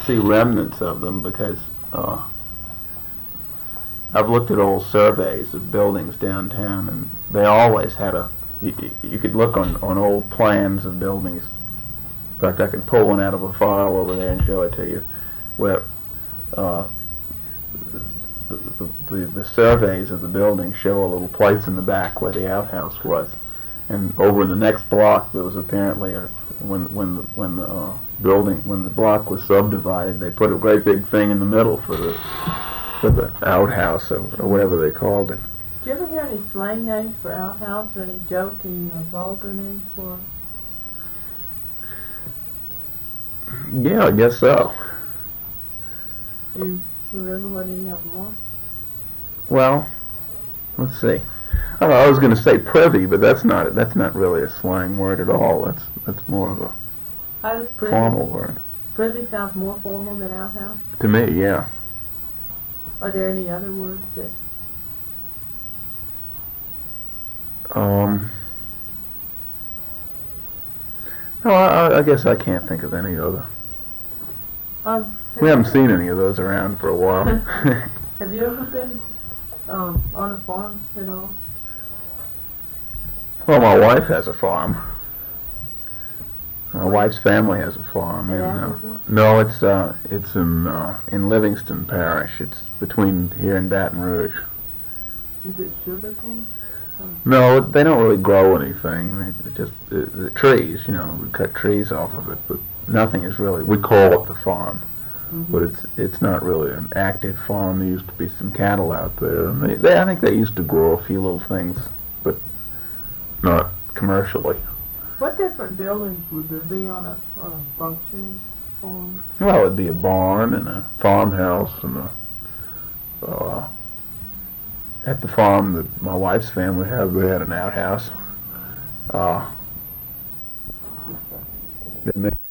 see remnants of them because I've looked at old surveys of buildings downtown, and they always had a. You could look on old plans of buildings. In fact, I could pull one out of a file over there and show it to you, where the surveys of the building show a little place in the back where the outhouse was, and over in the next block there was apparently when the block was subdivided, they put a great big thing in the middle for the outhouse or whatever they called it. Do you ever hear any slang names for outhouse or any joking or vulgar names for it? Yeah, I guess so. Do you remember what any of them were? Well, let's see. Oh, I was going to say privy, but that's not really a slang word at all. That's more of a How does formal word. Privy sounds more formal than outhouse? To me, yeah. Are there any other words that... No, I guess I can't think of any other. We haven't seen any of those around for a while. Have you ever been on a farm at all? Well, my wife has a farm. My wife's family has a farm. No, it's in Livingston Parish. It's between here and Baton Rouge. Is it sugar cane? No, they don't really grow anything. They just the trees, we cut trees off of it, but nothing is really. We call it the farm, but it's not really an active farm. There used to be some cattle out there, and I think they used to grow a few little things, but not commercially. What different buildings would there be on a functioning farm? Well, it'd be a barn and a farmhouse and at the farm that my wife's family had, they had an outhouse. They made